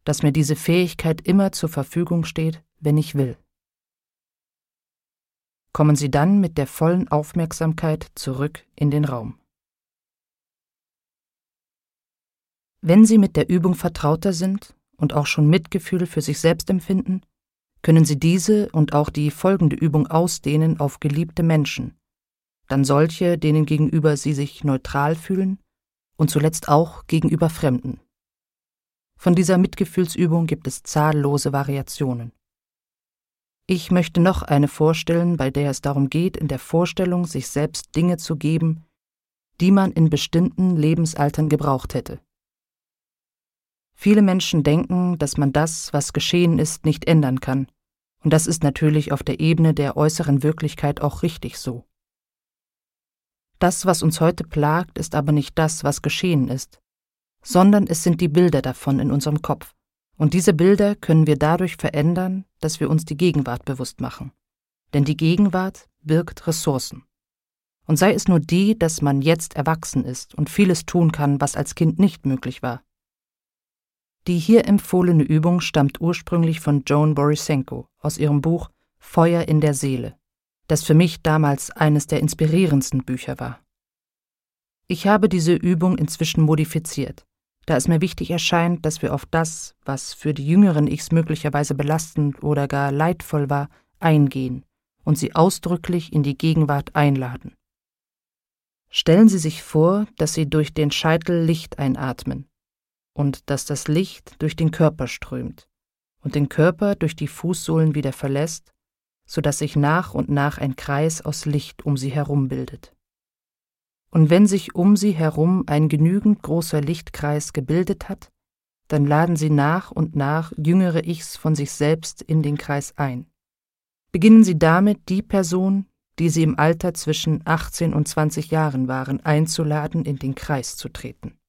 dass mir diese Fähigkeit immer zur Verfügung steht, wenn ich will. Kommen Sie dann mit der vollen Aufmerksamkeit zurück in den Raum. Wenn Sie mit der Übung vertrauter sind und auch schon Mitgefühl für sich selbst empfinden, können Sie diese und auch die folgende Übung ausdehnen auf geliebte Menschen, dann solche, denen gegenüber Sie sich neutral fühlen und zuletzt auch gegenüber Fremden. Von dieser Mitgefühlsübung gibt es zahllose Variationen. Ich möchte noch eine vorstellen, bei der es darum geht, in der Vorstellung, sich selbst Dinge zu geben, die man in bestimmten Lebensaltern gebraucht hätte. Viele Menschen denken, dass man das, was geschehen ist, nicht ändern kann, und das ist natürlich auf der Ebene der äußeren Wirklichkeit auch richtig so. Das, was uns heute plagt, ist aber nicht das, was geschehen ist, sondern es sind die Bilder davon in unserem Kopf. Und diese Bilder können wir dadurch verändern, dass wir uns die Gegenwart bewusst machen. Denn die Gegenwart birgt Ressourcen. Und sei es nur die, dass man jetzt erwachsen ist und vieles tun kann, was als Kind nicht möglich war. Die hier empfohlene Übung stammt ursprünglich von Joan Borysenko aus ihrem Buch Feuer in der Seele, das für mich damals eines der inspirierendsten Bücher war. Ich habe diese Übung inzwischen modifiziert, da es mir wichtig erscheint, dass wir auf das, was für die jüngeren Ichs möglicherweise belastend oder gar leidvoll war, eingehen und sie ausdrücklich in die Gegenwart einladen. Stellen Sie sich vor, dass Sie durch den Scheitel Licht einatmen und dass das Licht durch den Körper strömt und den Körper durch die Fußsohlen wieder verlässt, sodass sich nach und nach ein Kreis aus Licht um Sie herum bildet. Und wenn sich um Sie herum ein genügend großer Lichtkreis gebildet hat, dann laden Sie nach und nach jüngere Ichs von sich selbst in den Kreis ein. Beginnen Sie damit, die Person, die Sie im Alter zwischen 18 und 20 Jahren waren, einzuladen, in den Kreis zu treten.